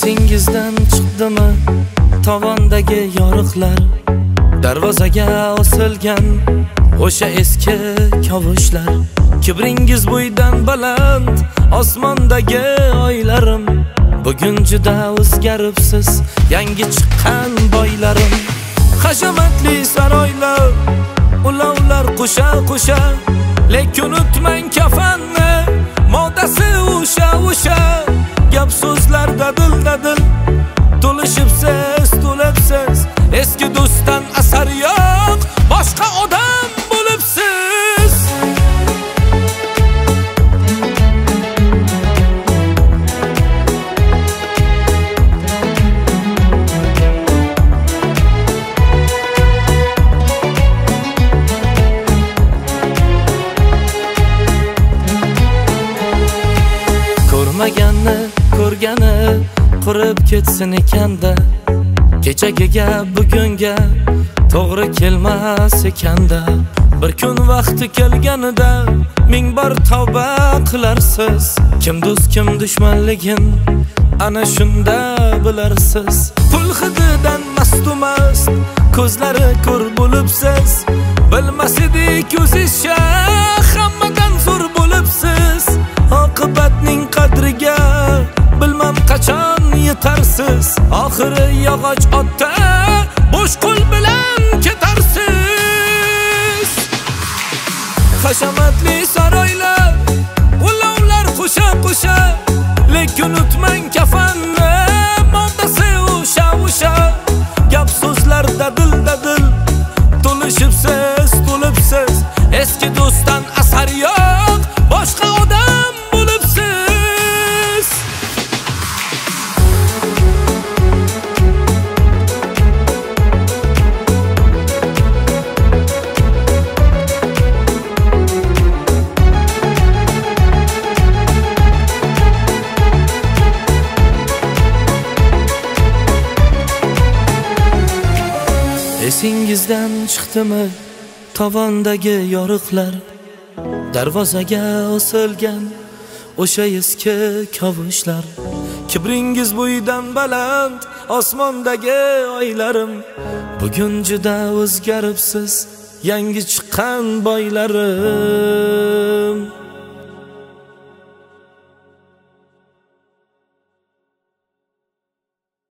Esingizdan chiqdimi tovondagi yoriqlar, darvozaga osilgan o'sha eski kavushlar. Kibringiz bo'ydan baland osmondagi oylarim, bugun juda o'zgaribsiz, yangi chiqqan boylarim. Hashamatli saroylar, ulovlar qo'sha-qo'sha, lekin unutmang kafanni, modasi o'sha. Gap so'zlar dadil, to'lishibsiz, eski do'stdan asar yo'q, boshqa odam bo'libsiz. Ko'rmaganni ko'rgani qurib ketsin ekanda, kechagiga bugunga to'g'ri kelmas ekanda. Bir kun vaqti kelganida ming bor tavba qilarsiz. Kim do'st kim dushmanligin ana shunda bilarsiz. Pul hididan mast ko'zlari ko'r bo'libsiz. Bilmas edik o'zizcha hammadan zo'r bo'libsiz. Oqibatning qadriga bilmam qachon yetarsiz. Oxiri yog'och otda bo'sh qo'l bilan ketarsiz. Hashamatli saroylar, ulovlar qo'sha-qo'sha, lekin unutmang kafanni, modasi o'sha. Gap so'zlar dadil, to'lishibsiz, eski do'stdan asar yo'q, boshqa odam bo'libsiz. Esingizdan chiqdimi tovondagi yoriqlar, darvozaga osilgan o'sha eski kavushlar. Kibringiz bo'ydan baland osmondagi oylarim, bugun juda o'zgaribsiz, yangi chiqqan boylarim.